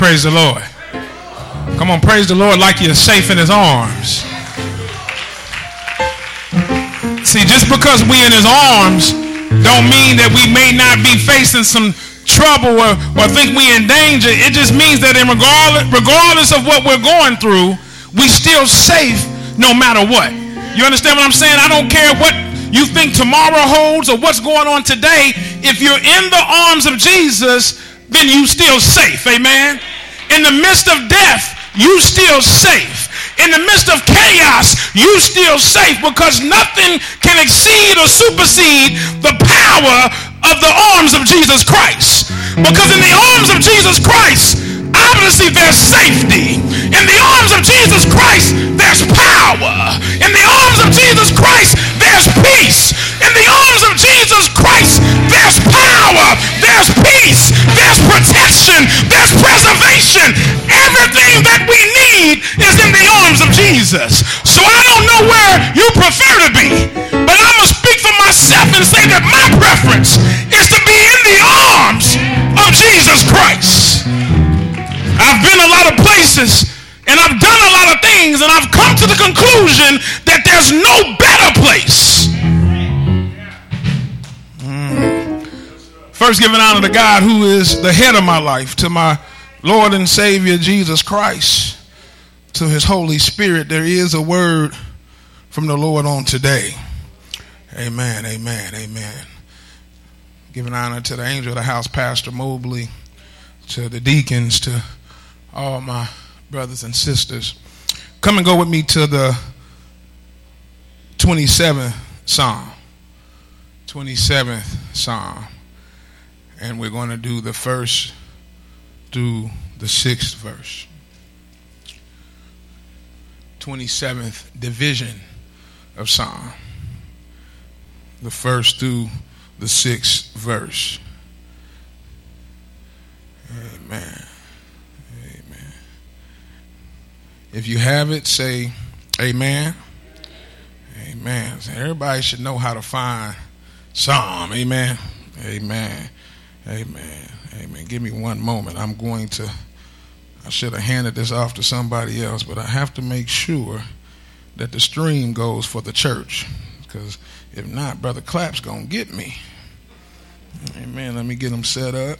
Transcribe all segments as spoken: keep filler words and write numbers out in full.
Praise the Lord. Come on, praise the Lord like you're safe in his arms. See, just because we're in his arms don't mean that we may not be facing some trouble or, or think we're in danger. It just means that in regardless, regardless of what we're going through, we still safe no matter what. You understand what I'm saying? I don't care what you think tomorrow holds or what's going on today. If you're in the arms of Jesus, then you still safe. Amen. In the midst of death, you still safe. In the midst of chaos, you still safe, because nothing can exceed or supersede the power of the arms of Jesus Christ. Because in the arms of Jesus Christ, obviously there's safety. In the arms of Jesus Christ, there's power. In the arms of Jesus Christ, there's peace. In the arms of Jesus Christ, there's power, there's peace, there's protection, there's preservation. Everything that we need is in the arms of Jesus. So I don't know where you prefer to be, but I'm going to speak for myself and say that my preference is to be in the arms of Jesus Christ. I've been a lot of places and I've done a lot of things, and I've come to the conclusion that there's no better place. Mm. First, giving honor to God, who is the head of my life, to my Lord and Savior Jesus Christ, to his Holy Spirit. There is a word from the Lord on today. Amen, amen, amen. Giving honor to the angel of the house, Pastor Mobley, to the deacons, to all my brothers and sisters. Come and go with me to the twenty-seventh Psalm. twenty-seventh Psalm. And we're going to do the first through the sixth verse. twenty-seventh division of Psalm. The first through the sixth verse. Amen. Amen. If you have it, say amen. Amen. So everybody should know how to find Psalm. Amen. Amen. Amen. Amen. Give me one moment. I'm going to, I should have handed this off to somebody else, but I have to make sure that the stream goes for the church, because if not, Brother Clapp's going to get me. Amen. Let me get him set up.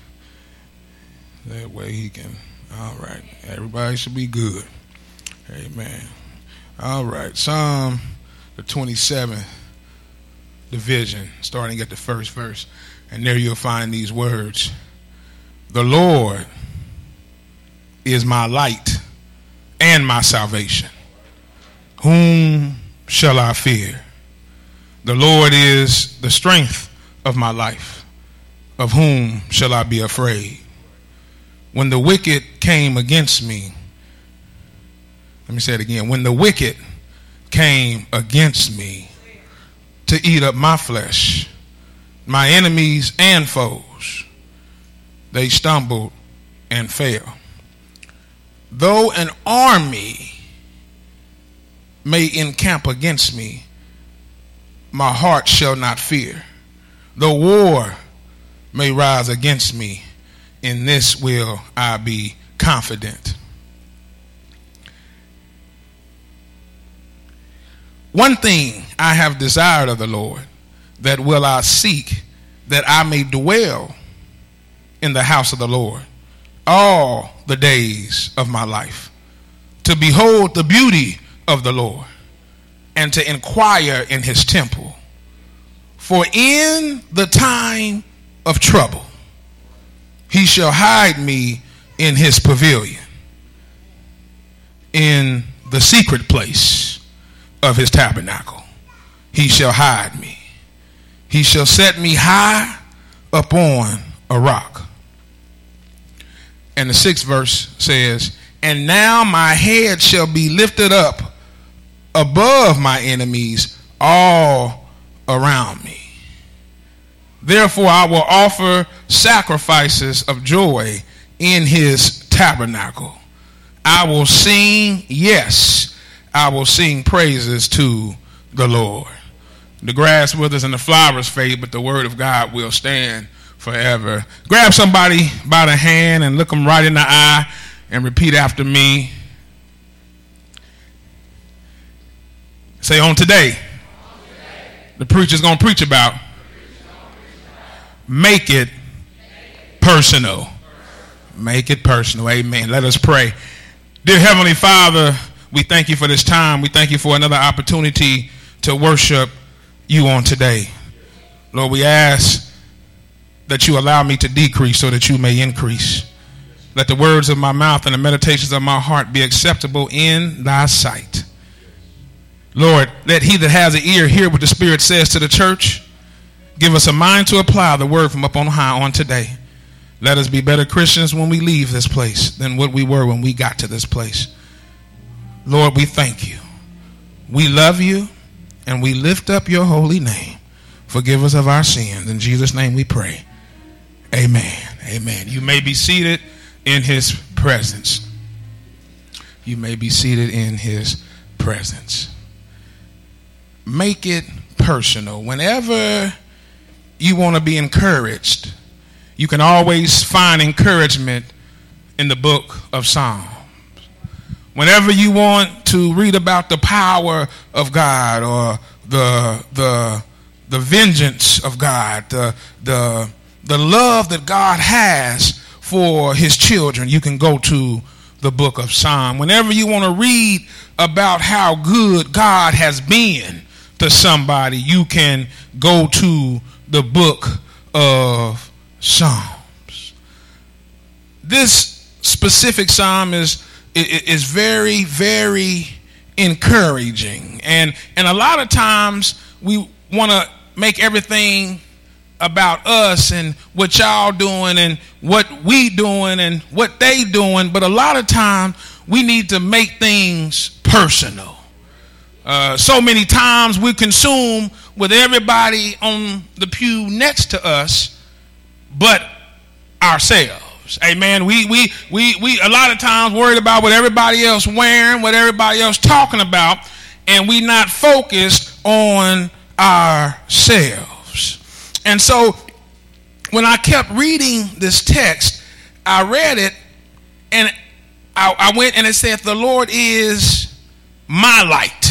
That way he can, all right. Everybody should be good. Amen. All right. Psalm, the twenty-seventh division, starting at the first verse. And there you'll find these words. The Lord is my light and my salvation. Whom shall I fear? The Lord is the strength of my life. Of whom shall I be afraid? When the wicked came against me, let me say it again. When the wicked came against me to eat up my flesh, my enemies and foes, they stumbled and fell. Though an army may encamp against me, my heart shall not fear. Though war may rise against me, in this will I be confident. One thing I have desired of the Lord, that will I seek, that I may dwell in the house of the Lord all the days of my life, to behold the beauty of the Lord and to inquire in his temple. For in the time of trouble, he shall hide me in his pavilion, in the secret place of his tabernacle. He shall hide me. He shall set me high upon a rock. And the sixth verse says, and now my head shall be lifted up above my enemies all around me. Therefore I will offer sacrifices of joy in his tabernacle. I will sing, yes, I will sing praises to the Lord. The grass withers and the flowers fade, but the word of God will stand forever. Grab somebody by the hand and look them right in the eye and repeat after me. Say, on today, the preacher's going to preach about, make it personal. Make it personal. Amen. Let us pray. Dear Heavenly Father, we thank you for this time. We thank you for another opportunity to worship you on today. Lord, we ask that you allow me to decrease so that you may increase. Let the words of my mouth and the meditations of my heart be acceptable in thy sight. Lord, let he that has an ear hear what the Spirit says to the church. Give us a mind to apply the word from up on high on today. Let us be better Christians when we leave this place than what we were when we got to this place. Lord, we thank you. We love you and we lift up your holy name. Forgive us of our sins. In Jesus' name we pray. Amen. Amen. You may be seated in his presence. You may be seated in his presence. Make it personal. Whenever you want to be encouraged, you can always find encouragement in the book of Psalms. Whenever you want to read about the power of God or the the the vengeance of God, the the the love that God has for his children, you can go to the book of Psalms. Whenever you want to read about how good God has been to somebody, you can go to the book of Psalms. This specific psalm is is very, very encouraging, and and a lot of times we want to make everything about us and what y'all doing and what we doing and what they doing, but a lot of times we need to make things personal. Uh, so many times we consume with everybody on the pew next to us, but ourselves. Amen. We we we we a lot of times worried about what everybody else wearing, what everybody else talking about, and we not focused on ourselves. And so when I kept reading this text, I read it and I, I went and it said, the Lord is my light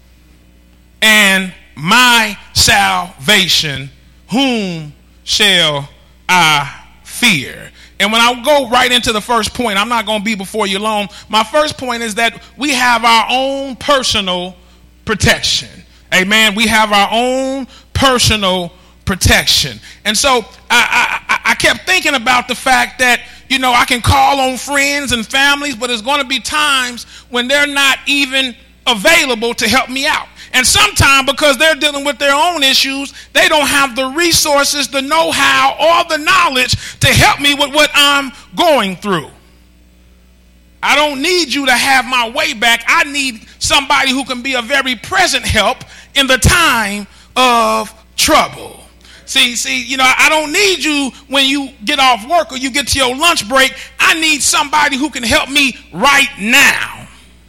and my salvation, whom shall I fear? And when I go right into the first point, I'm not going to be before you long. My first point is that we have our own personal protection. Amen. We have our own personal protection. And so I, I, I kept thinking about the fact that, you know, I can call on friends and families, but there's going to be times when they're not even available to help me out. And sometimes because they're dealing with their own issues, they don't have the resources, the know-how, or the knowledge to help me with what I'm going through. I don't need you to have my way back. I need somebody who can be a very present help in the time of trouble. See, see, you know, I don't need you when you get off work or you get to your lunch break. I need somebody who can help me right now.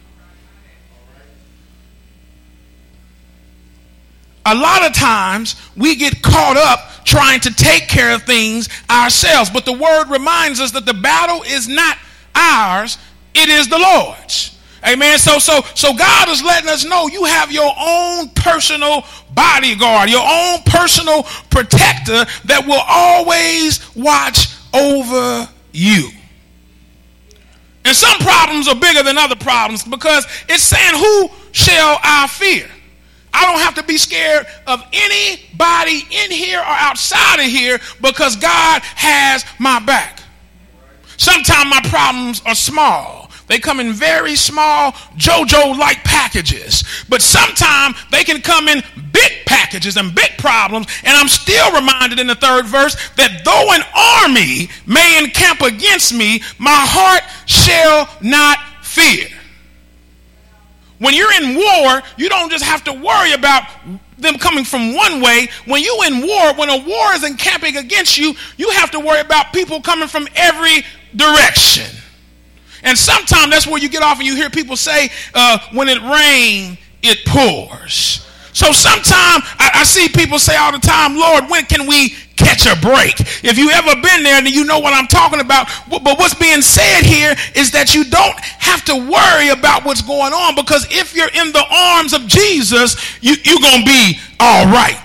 A lot of times we get caught up trying to take care of things ourselves. But the word reminds us that the battle is not ours, it is the Lord's. Amen. So so so God is letting us know you have your own personal bodyguard, your own personal protector that will always watch over you. And some problems are bigger than other problems because it's saying, who shall I fear? I don't have to be scared of anybody in here or outside of here because God has my back. Sometimes my problems are small. They come in very small JoJo-like packages. But sometimes they can come in big packages and big problems. And I'm still reminded in the third verse that though an army may encamp against me, my heart shall not fear. When you're in war, you don't just have to worry about them coming from one way. When you're in war, when a war is encamping against you, you have to worry about people coming from every direction. And sometimes that's where you get off and you hear people say, uh, when it rains, it pours. So sometimes I, I see people say all the time, Lord, when can we catch a break. If you ever been there, then you know what I'm talking about. But what's being said here is that you don't have to worry about what's going on, because if you're in the arms of Jesus, you, you're going to be all right.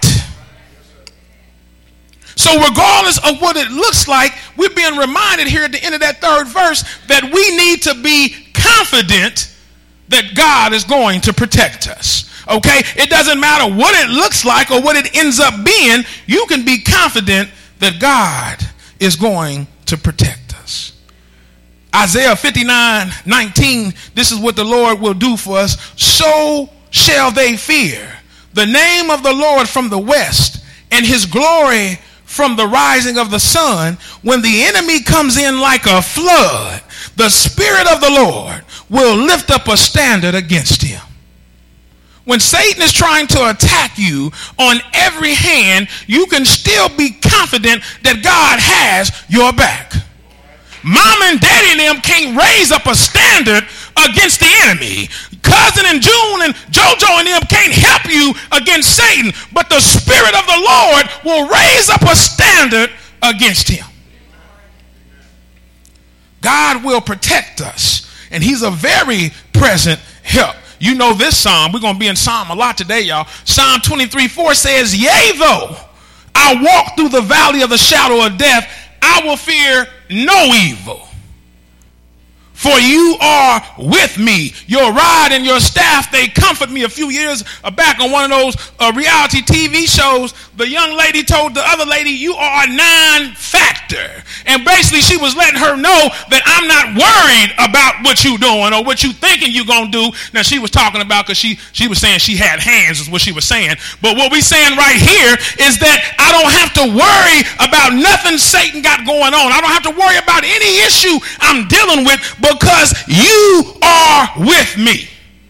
So regardless of what it looks like, we're being reminded here at the end of that third verse that we need to be confident that God is going to protect us. Okay? It doesn't matter what it looks like or what it ends up being. You can be confident that God is going to protect us. Isaiah fifty-nine nineteen, this is what the Lord will do for us. So shall they fear the name of the Lord from the west, and his glory from the rising of the sun. When the enemy comes in like a flood, the Spirit of the Lord will lift up a standard against him. When Satan is trying to attack you on every hand, you can still be confident that God has your back. Mom and daddy and them can't raise up a standard against the enemy. Cousin and June and JoJo and them can't help you against Satan. But the Spirit of the Lord will raise up a standard against him. God will protect us, and he's a very present help. You know this psalm. We're going to be in Psalm a lot today, y'all. Psalm twenty-three four says, yea, though I walk through the valley of the shadow of death, I will fear no evil. For you are with me. Your rod and your staff, they comfort me. A few years back on one of those uh, reality T V shows, the young lady told the other lady, you are a non-factor. And basically she was letting her know that I'm not worried about what you doing or what you thinking you're going to do. Now she was talking about, because she, she was saying she had hands is what she was saying. But what we're saying right here is that I don't have to worry about nothing Satan got going on. I don't have to worry about any issue I'm dealing with, because you are with me.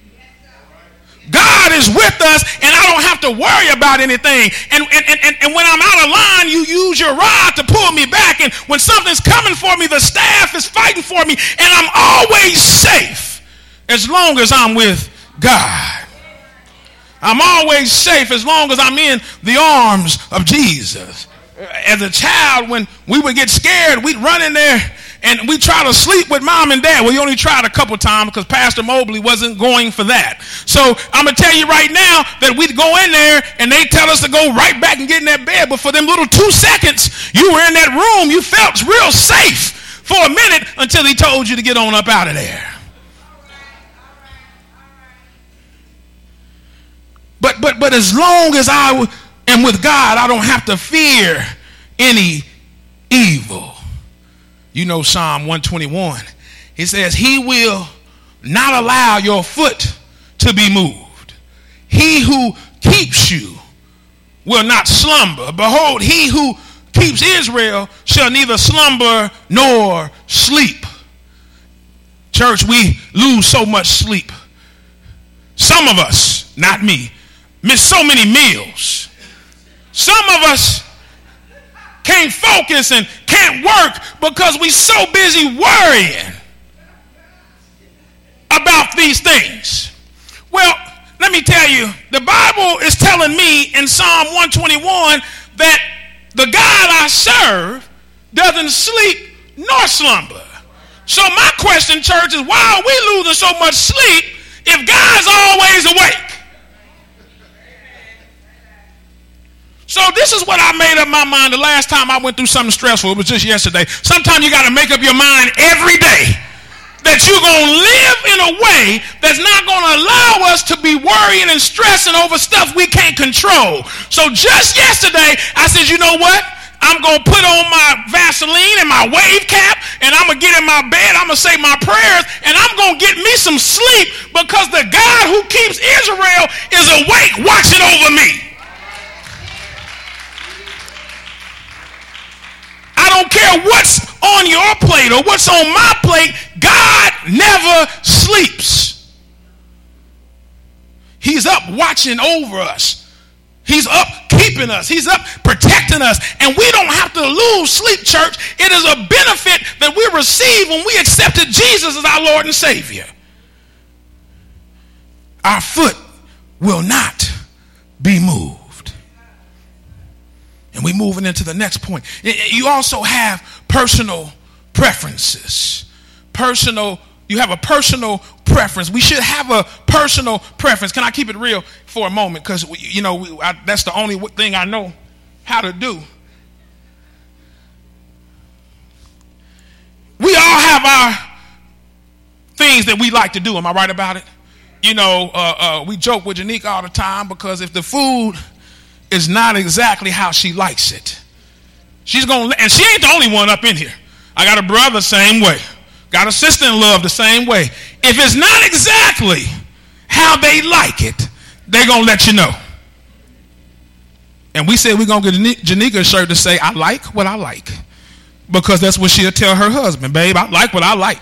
God is with us, and I don't have to worry about anything. And, and, and, and when I'm out of line, you use your rod to pull me back. And when something's coming for me, the staff is fighting for me. And I'm always safe as long as I'm with God. I'm always safe as long as I'm in the arms of Jesus. As a child, when we would get scared, we'd run in there and we try to sleep with mom and dad. Well, you only tried a couple times because Pastor Mobley wasn't going for that. So I'm going to tell you right now that we'd go in there and they tell us to go right back and get in that bed. But for them little two seconds you were in that room, you felt real safe for a minute until he told you to get on up out of there. But, but, but as long as I am with God, I don't have to fear any evil. You know Psalm one twenty-one. It says, he will not allow your foot to be moved. He who keeps you will not slumber. Behold, he who keeps Israel shall neither slumber nor sleep. Church, we lose so much sleep. Some of us, not me, miss so many meals. Some of us can't focus and can't work because we so busy worrying about these things. Well, let me tell you, the Bible is telling me in Psalm one twenty-one that the God I serve doesn't sleep nor slumber. So my question, church, is why are we losing so much sleep if God's always awake? So this is what I made up my mind the last time I went through something stressful. It was just yesterday. Sometimes you got to make up your mind every day that you're going to live in a way that's not going to allow us to be worrying and stressing over stuff we can't control. So just yesterday, I said, you know what? I'm going to put on my Vaseline and my wave cap, and I'm going to get in my bed. I'm going to say my prayers, and I'm going to get me some sleep because the God who keeps Israel is awake watching over me. I don't care what's on your plate or what's on my plate. God never sleeps. He's up watching over us. He's up keeping us. He's up protecting us. And we don't have to lose sleep, church. It is a benefit that we receive when we accepted Jesus as our Lord and Savior. Our foot will not be moved. And we're moving into the next point. You also have personal preferences. Personal, you have a personal preference. We should have a personal preference. Can I keep it real for a moment? Because, you know, we, I, that's the only thing I know how to do. We all have our things that we like to do. Am I right about it? You know, uh, uh, we joke with Janika all the time because if the food is not exactly how she likes it, she's going to, and she ain't the only one up in here. I got a brother same way. Got a sister-in-law the same way. If it's not exactly how they like it, they're going to let you know. And we said we're going to get Janika a shirt to say, I like what I like. Because that's what she'll tell her husband. Babe, I like what I like.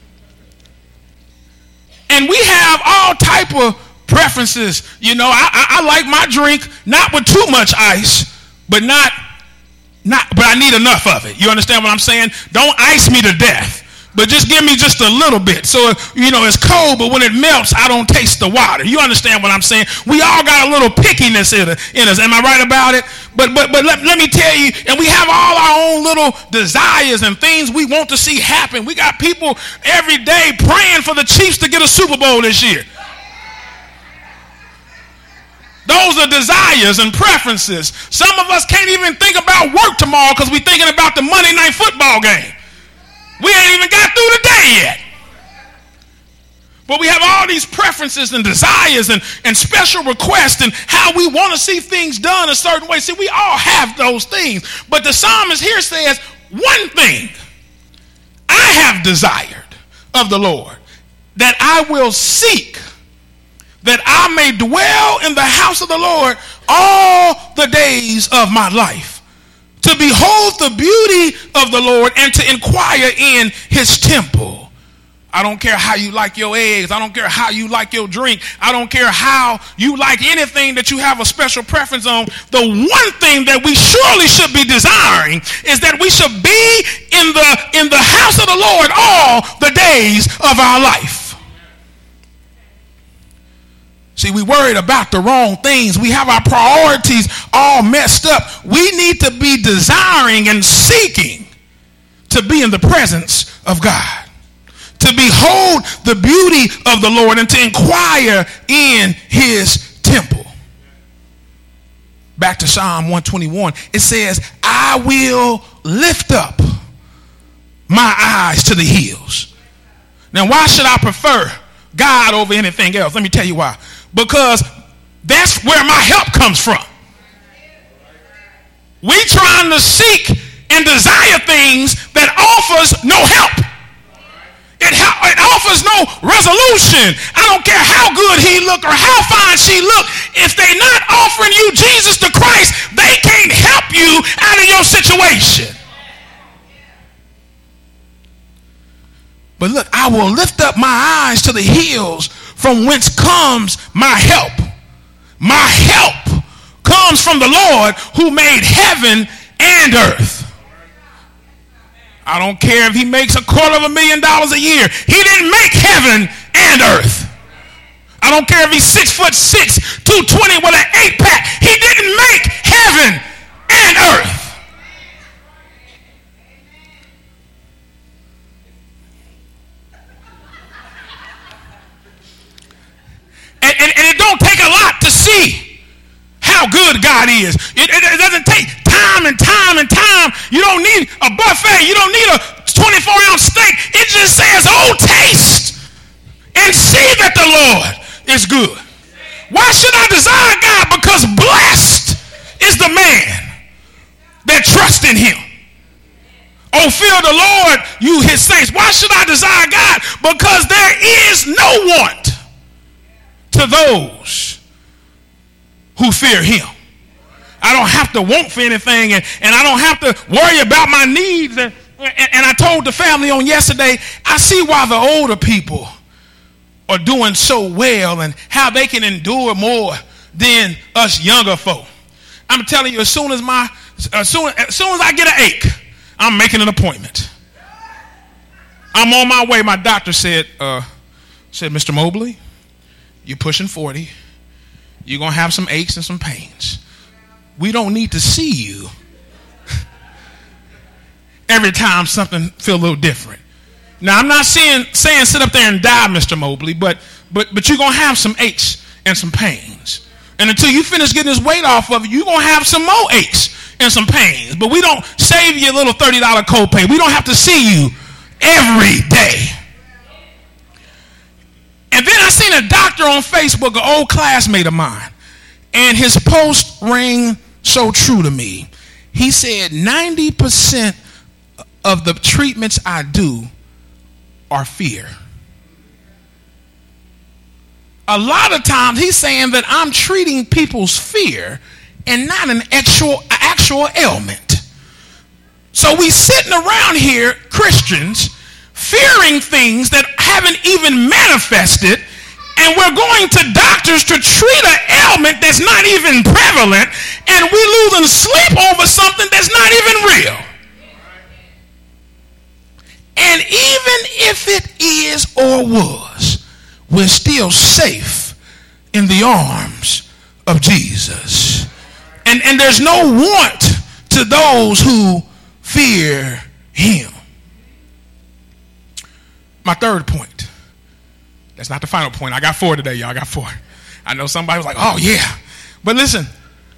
And we have all type of preferences. You know, I, I, I like my drink not with too much ice, but not, not, but I need enough of it. You understand what I'm saying? Don't ice me to death, but just give me just a little bit. So, you know, it's cold, but when it melts, I don't taste the water. You understand what I'm saying? We all got a little pickiness in us. Am I right about it? But but but let, let me tell you, and we have all our own little desires and things we want to see happen. We got people every day praying for the Chiefs to get a Super Bowl this year. Those are desires and preferences. Some of us can't even think about work tomorrow because we're thinking about the Monday night football game. We ain't even got through the day yet. But we have all these preferences and desires and, and special requests and how we want to see things done a certain way. See, we all have those things. But the psalmist here says, one thing I have desired of the Lord, that I will seek, that I may dwell in the house of the Lord all the days of my life, to behold the beauty of the Lord and to inquire in his temple. I don't care how you like your eggs. I don't care how you like your drink. I don't care how you like anything that you have a special preference on. The one thing that we surely should be desiring is that we should be in the, in the house of the Lord all the days of our life. See, we worried about the wrong things. We have our priorities all messed up. We need to be desiring and seeking to be in the presence of God, to behold the beauty of the Lord and to inquire in his temple. Back to Psalm one twenty-one. It says, I will lift up my eyes to the hills. Now, why should I prefer God over anything else? Let me tell you why. Because that's where my help comes from. We trying to seek and desire things that offers no help. It, ha- it offers no resolution. I don't care how good he look or how fine she look. If they not offering you Jesus the Christ, they can't help you out of your situation. But look, I will lift up my eyes to the hills from whence comes my help. My help comes from the Lord who made heaven and earth. I don't care if he makes a quarter of a million dollars a year. He didn't make heaven and earth. I don't care if he's six foot six, two twenty with an eight pack. He didn't make heaven and earth. And, and, and it don't take a lot to see how good God is. It, it, it doesn't take time and time and time. You don't need a buffet. You don't need a twenty-four ounce steak. It just says, oh, taste and see that the Lord is good. Why should I desire God? Because blessed is the man that trusts in him. Oh, fear the Lord, you his saints. Why should I desire God? Because there is no want to those who fear him. I don't have to want for anything, and, and I don't have to worry about my needs. And, and, and I told the family on yesterday, I see why the older people are doing so well and how they can endure more than us younger folk. I'm telling you, as soon as my, as soon, as soon as I get an ache, I'm making an appointment. I'm on my way. My doctor said, uh, said, Mister Mobley, you're pushing forty. You're going to have some aches and some pains. We don't need to see you every time something feel a little different. Now, I'm not saying, saying sit up there and die, Mister Mobley, but but but you're going to have some aches and some pains. And until you finish getting this weight off of it, you're going to have some more aches and some pains. But we don't save you a little thirty dollars copay. We don't have to see you every day. And then I seen a doctor on Facebook, an old classmate of mine, and his post rang so true to me. He said ninety percent of the treatments I do are fear. A lot of times he's saying that I'm treating people's fear and not an actual, actual ailment. So we sitting around here, Christians, fearing things that haven't even manifested, and we're going to doctors to treat an ailment that's not even prevalent, and we losing sleep over something that's not even real. And even if it is or was, we're still safe in the arms of Jesus. And, and there's no want to those who fear him. My third point. That's not the final point. I got four today, y'all. I got four. I know somebody was like, oh, yeah. But listen.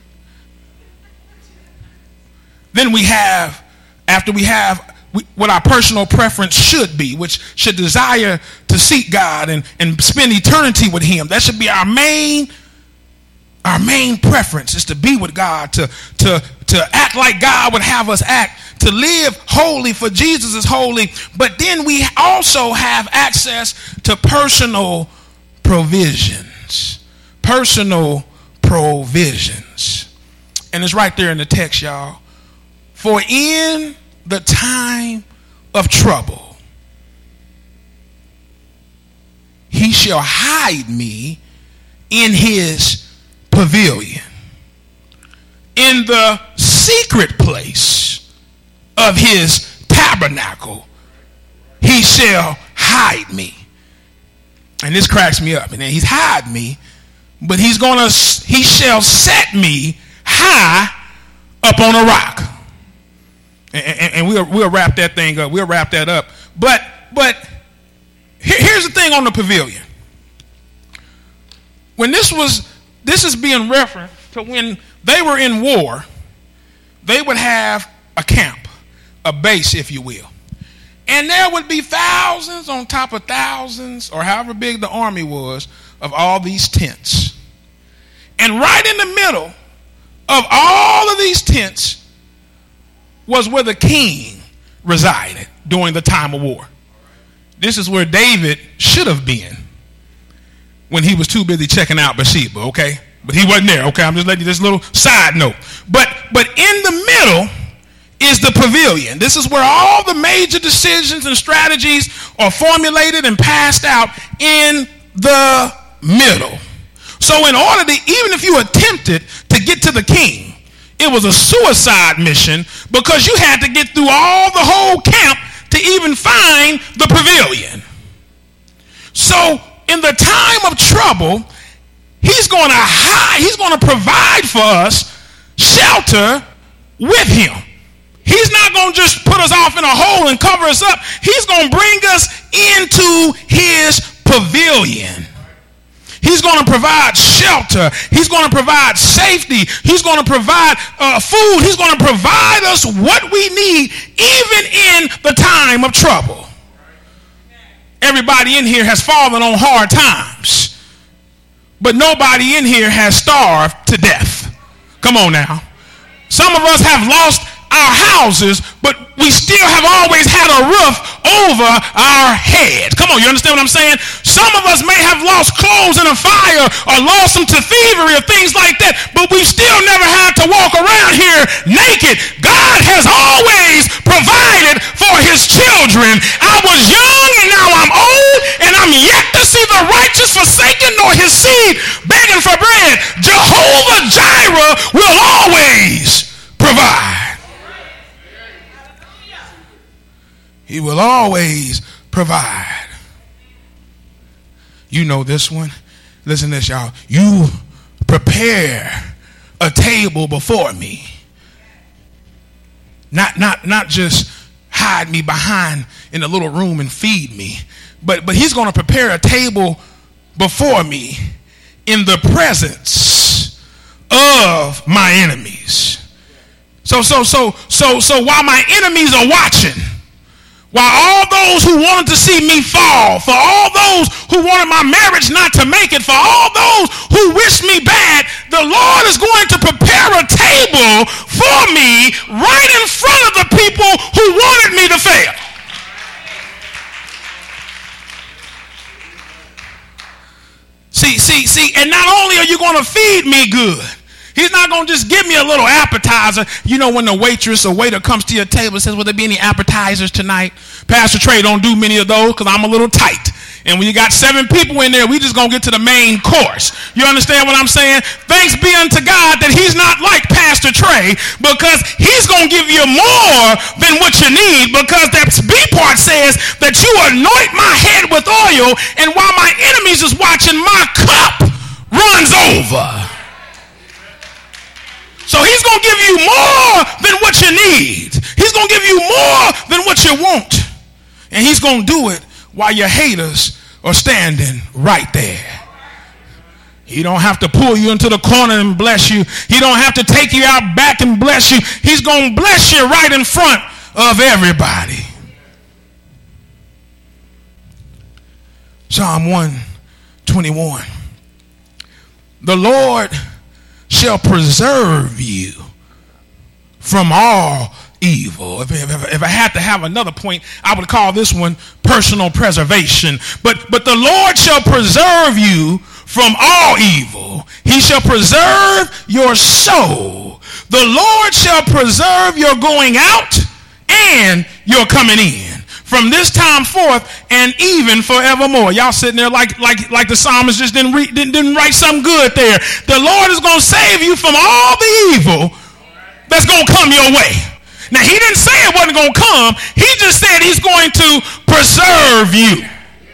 Then we have, after we have we, what our personal preference should be, which should desire to seek God and, and spend eternity with him. That should be our main, our main preference, is to be with God, to, to, to act like God would have us act, to live holy, for Jesus is holy. But then we also have access to personal provisions. Personal provisions. And it's right there in the text, y'all. For in the time of trouble, he shall hide me in his pavilion, in the secret place of his tabernacle, he shall hide me. And this cracks me up. And then he's hide me, but he's gonna, he shall set me high up on a rock. And, and, and we'll we'll wrap that thing up. We'll wrap that up. But but here, here's the thing on the pavilion. When this was, this is being referenced to when they were in war, they would have a camp, a base, if you will. And there would be thousands on top of thousands, or however big the army was, of all these tents. And right in the middle of all of these tents was where the king resided during the time of war. This is where David should have been when he was too busy checking out Bathsheba, okay? But he wasn't there, okay? I'm just letting you this little side note. But but in the middle is the pavilion. This is where all the major decisions and strategies are formulated and passed out in the middle. So in order to, even if you attempted to get to the king, it was a suicide mission, because you had to get through all the whole camp to even find the pavilion. So in the time of trouble, he's going to hide, he's going to provide for us shelter with him. He's not going to just put us off in a hole and cover us up. He's going to bring us into his pavilion. He's going to provide shelter. He's going to provide safety. He's going to provide uh, food. He's going to provide us what we need, even in the time of trouble. Everybody in here has fallen on hard times, but nobody in here has starved to death. Come on now. Some of us have lost our houses, but we still have always had a roof over our head. Come on, you understand what I'm saying? Some of us may have lost clothes in a fire, or lost them to thievery or things like that, but we've still never had to walk around here naked. God has always provided for his children. I was young and now I'm old, and I'm yet to see the righteous forsaken nor his seed begging for bread. Jehovah Jireh will always provide. He will always provide. You know this one. Listen to this, y'all. You prepare a table before me. Not, not, not just hide me behind in the little room and feed me. But but he's going to prepare a table before me in the presence of my enemies. So so so so so while my enemies are watching, while all those who wanted to see me fall, for all those who wanted my marriage not to make it, for all those who wish me bad, the Lord is going to prepare a table for me right in front of the people who wanted me to fail. See, see, see, and not only are you going to feed me good, he's not going to just give me a little appetizer. You know, when the waitress or waiter comes to your table and says, will there be any appetizers tonight? Pastor Trey don't do many of those because I'm a little tight. And when you got seven people in there, we just going to get to the main course. You understand what I'm saying? Thanks be unto God that he's not like Pastor Trey, because he's going to give you more than what you need, because that B part says that you anoint my head with oil, and while my enemies is watching, my cup runs over. So he's going to give you more than what you need. He's going to give you more than what you want. And he's going to do it while your haters are standing right there. He don't have to pull you into the corner and bless you. He don't have to take you out back and bless you. He's going to bless you right in front of everybody. Psalm one twenty-one. The Lord shall preserve you from all evil. If, if, if I had to have another point, I would call this one personal preservation. But, but the Lord shall preserve you from all evil. He shall preserve your soul. The Lord shall preserve your going out and your coming in, from this time forth and even forevermore. Y'all sitting there like like like the psalmist just didn't, re, didn't, didn't write something good there. The Lord is going to save you from all the evil that's going to come your way. Now, he didn't say it wasn't going to come. He just said he's going to preserve you.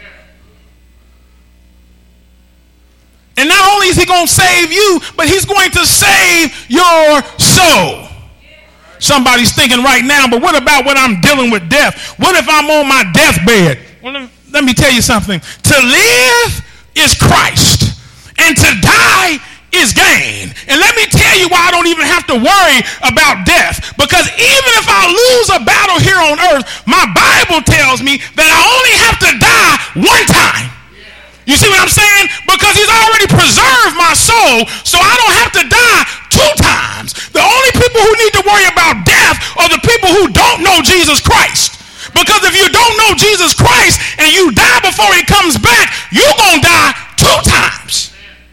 And not only is he going to save you, but he's going to save your soul. Somebody's thinking right now, but what about when I'm dealing with death? What if I'm on my deathbed? Well, let me tell you something. To live is Christ, and to die is gain. And let me tell you why I don't even have to worry about death. Because even if I lose a battle here on earth, my Bible tells me that I only have to die one time. You see what I'm saying? Because he's already preserved my soul, so I don't have to die two times. The only people who need to worry about death are the people who don't know Jesus Christ. Because if you don't know Jesus Christ and you die before he comes back, you're going to die two times.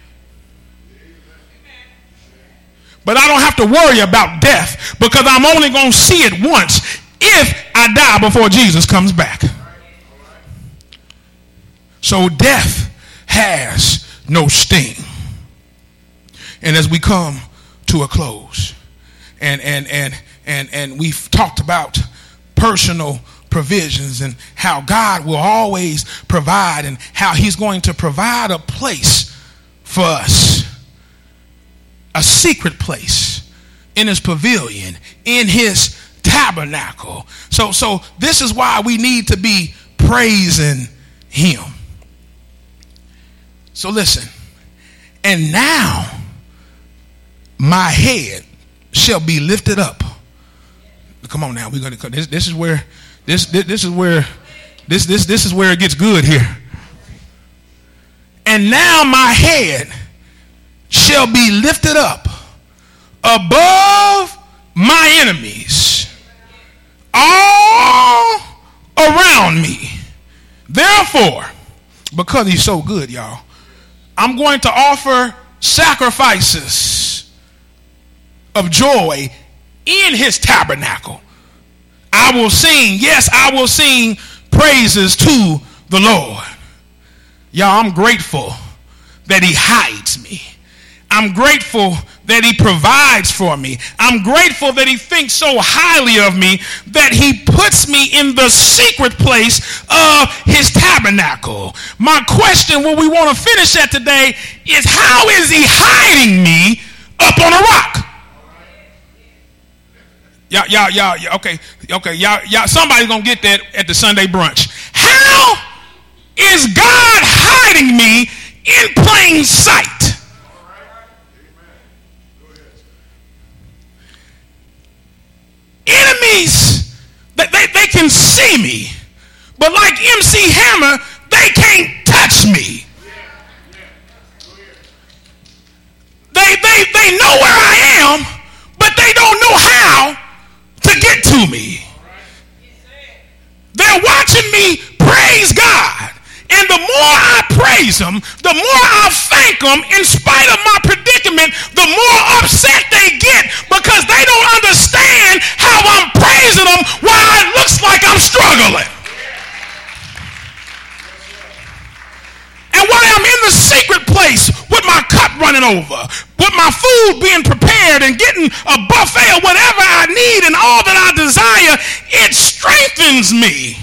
But I don't have to worry about death, because I'm only going to see it once if I die before Jesus comes back. So death has no sting. And as we come to a close, and and and and and we've talked about personal provisions and how God will always provide, and how he's going to provide a place for us, a secret place in his pavilion, in his tabernacle. So so this is why we need to be praising him. So listen, and now my head shall be lifted up. Come on now, we're gonna this this is where this this, this is where this this this is where it gets good here. And now my head shall be lifted up above my enemies all around me. Therefore, because he's so good, y'all, I'm going to offer sacrifices of joy in his tabernacle. I will sing, yes, I will sing praises to the Lord. Y'all, I'm grateful that he hides me. I'm grateful that he provides for me. I'm grateful that he thinks so highly of me that he puts me in the secret place of his tabernacle. My question, what we want to finish at today, is how is he hiding me up on a rock? Y'all, y'all, y'all, y'all, okay, okay, y'all, y'all, somebody's gonna get that at the Sunday brunch. How is God hiding me in plain sight? Enemies, they, they, they can see me, but like M C Hammer, they can't touch me. They, they, they know where I am, but they don't know how to get to me. They're watching me praise God. And the more I praise him, the more I thank him in spite of my predicament, the more upset they get because they don't understand how I'm praising him while it looks like I'm struggling. And while I'm in the secret place with my cup running over, with my food being prepared and getting a buffet of whatever I need and all that I desire, it strengthens me.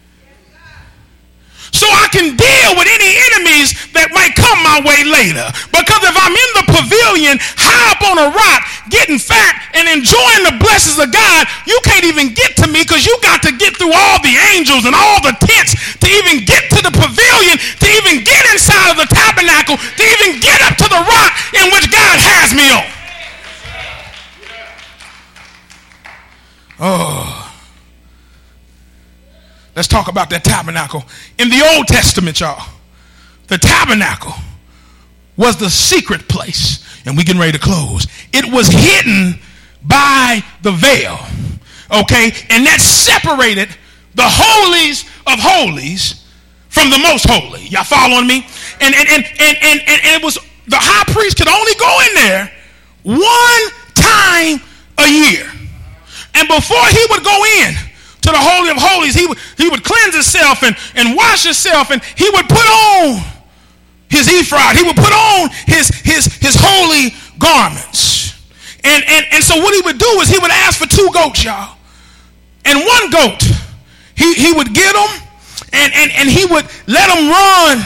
So I can deal with any enemies that might come my way later. Because if I'm in the pavilion, high up on a rock, getting fat and enjoying the blessings of God, you can't even get to me because you got to get through all the angels and all the tents to even get to the pavilion, to even get inside of the tabernacle, to even get up to the rock in which God has me on. Oh. Let's talk about that tabernacle. In the Old Testament, y'all, the tabernacle was the secret place. And we getting ready to close. It was hidden by the veil. Okay? And that separated the holies of holies from the most holy. Y'all following me? And and and and and, and it was the high priest could only go in there one time a year. And before he would go in to the Holy of Holies, he would, he would cleanse himself and, and wash himself, and he would put on his ephod. He would put on his, his, his holy garments. And, and, and so what he would do is he would ask for two goats, y'all. And one goat, he, he would get them, and, and, and he would let them run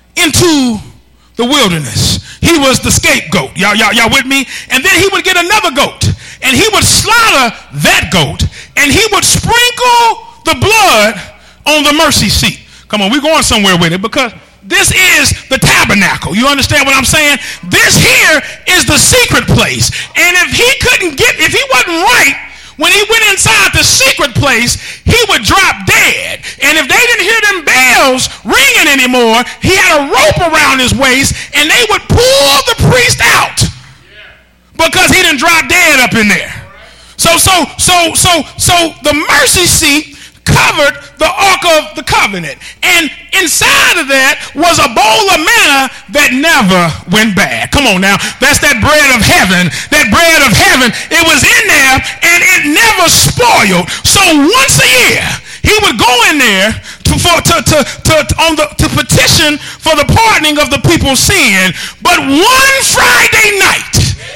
into the wilderness. He was the scapegoat. Y'all, y'all, y'all with me? And then he would get another goat, and he would slaughter that goat, and he would sprinkle the blood on the mercy seat. Come on, we're going somewhere with it because this is the tabernacle. You understand what I'm saying? This here is the secret place. And if he couldn't get, if he wasn't right, when he went inside the secret place, he would drop dead. And if they didn't hear them bells ringing anymore, he had a rope around his waist, and they would pull the priest out because he didn't drop dead up in there. So, so, so, so, so the mercy seat covered the Ark of the Covenant. And inside of that was a bowl of manna that never went bad. Come on now. That's that bread of heaven. That bread of heaven. It was in there and it never spoiled. So once a year, he would go in there to, for, to, to, to, on the, to petition for the pardoning of the people's sin. But one Friday night,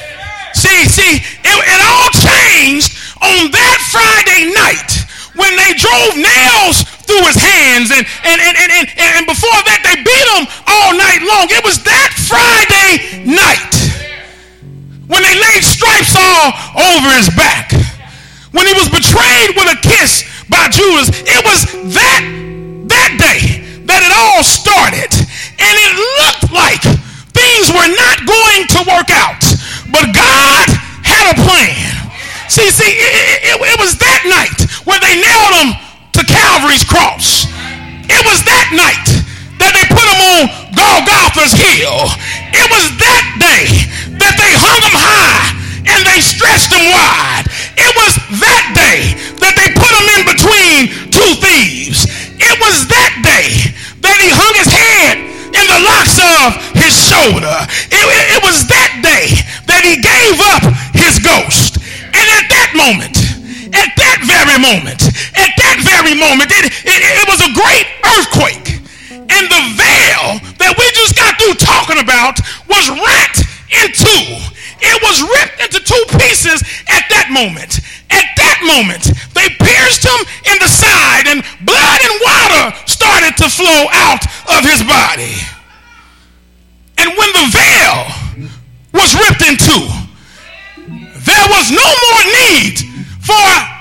see, see, it, it all changed on that Friday night when they drove nails through his hands, and, and, and, and, and, and before that they beat him all night long. It was that Friday night when they laid stripes all over his back, when he was betrayed with a kiss by Judas. It was that, that day that it all started, and it looked like things were not going to work out, but God had a plan. See, see, it, it, it was that night when they nailed him to Calvary's cross. It was that night that they put him on Golgotha's hill. It was that day that they hung him high and they stretched him wide. It was that day that they put him in between two thieves. It was that day that he hung his head in the locks of his shoulder. It, it, it was that day that he gave up his ghost. And at that moment, at that very moment, at that very moment, it, it, it was a great earthquake. And the veil that we just got through talking about was rent in two. It was ripped into two pieces at that moment. At that moment, they pierced him in the side, and blood and water started to flow out of his body. And when the veil was ripped in two, there was no more need for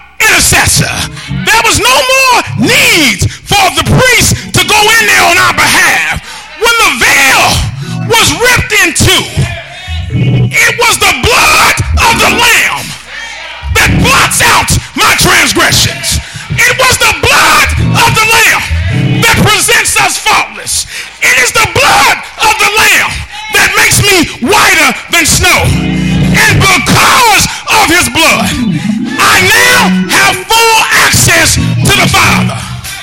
answer. There was no more need for the priest to go in there on our behalf. When the veil was ripped in two, it was the blood of the Lamb that blots out my transgressions. It was the blood of the Lamb that presents us faultless. It is the blood of the Lamb that makes me whiter than snow. And because of his blood, I now have full access to the Father.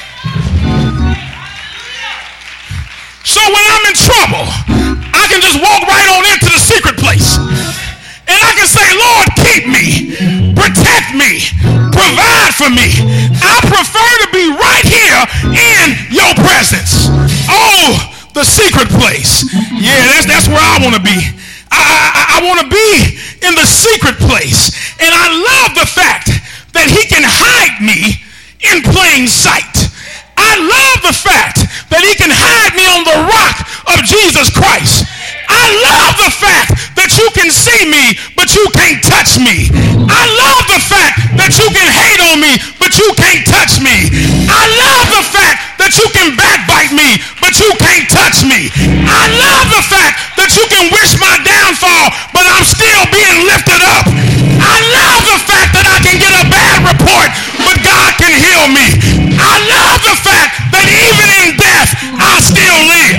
So when I'm in trouble, I can just walk right on into the secret place. And I can say, Lord, keep me, protect me, provide for me. I prefer to be right here in your presence. Oh, the secret place. Yeah, that's, that's where I want to be. I, I, I want to be in the secret place. And I love the fact that he can hide me in plain sight. I love the fact that he can hide me on the rock of Jesus Christ. I love the fact that you can see me, but you can't touch me. I love the fact that you can hate on me, but you can't touch me. I love the fact that you can backbite me, but you can't touch me. I love the fact that you can wish my downfall, but I'm still being lifted up. I love the fact that I can get a bad report, but God can heal me. I love the fact that even in death, I still live.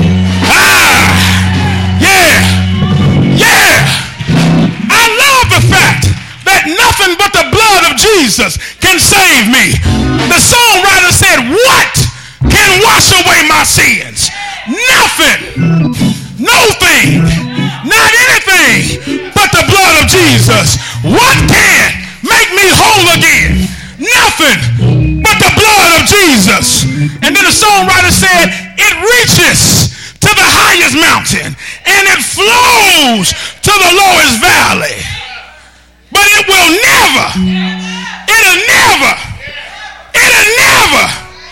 Ah, yeah, yeah. I love the fact that nothing but the blood of Jesus can save me. The songwriter said, what can wash away my sins? Nothing, no thing, not anything but the blood of Jesus. What can make me whole again? Nothing but the blood of Jesus. And then the songwriter said, it reaches to the highest mountain and it flows to the lowest valley. But it will never, it'll never, it'll never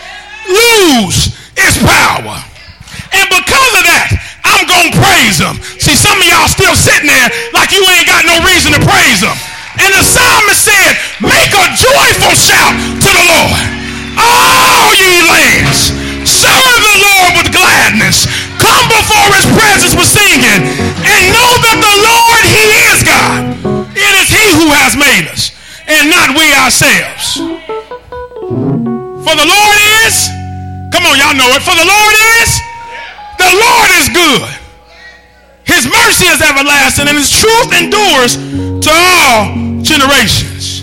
lose its power. And because of that, I'm going to praise him. See, some of y'all still sitting there like you ain't got no reason to praise him. And the psalmist said, make a joyful shout to the Lord, all ye lands. Serve the Lord with gladness. Come before his presence with singing. And know that the Lord, he is God. It is he who has made us, and not we ourselves. For the Lord is, come on, y'all know it. For the Lord is, the Lord is good. His mercy is everlasting, and his truth endures to all generations.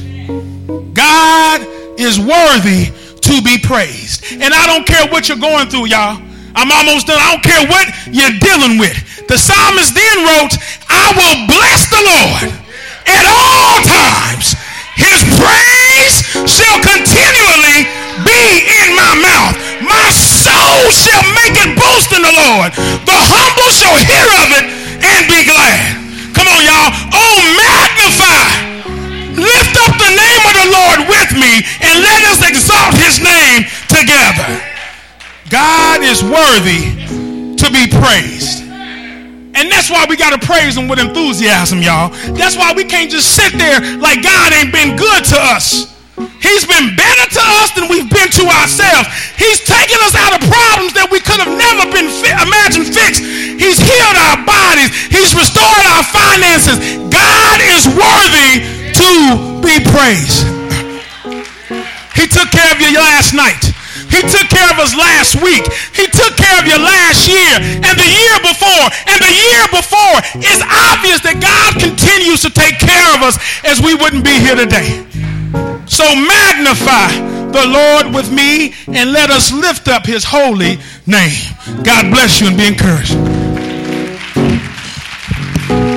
God is worthy to be praised. And I don't care what you're going through, y'all. I'm almost done. I don't care what you're dealing with. The psalmist then wrote, I will bless the Lord at all times. His praise shall continually be in my mouth. My soul shall make it boast in the Lord. The humble shall hear of it and be glad. Come on, y'all. Oh, magnify. Lift up the name of the Lord with me and let us exalt his name together. God is worthy to be praised. And that's why we got to praise him with enthusiasm, y'all. That's why we can't just sit there like God ain't been good to us. He's been better to us than we've been to ourselves. He's taken us out of problems that we could have never been fi- imagined fixed. He's healed our bodies. He's restored our finances. God is worthy to be praised. He took care of you last night. He took care of us last week. He took care of you last year and the year before and the year before. It's obvious that God continues to take care of us, as we wouldn't be here today. So magnify the Lord with me and let us lift up his holy name. God bless you and be encouraged.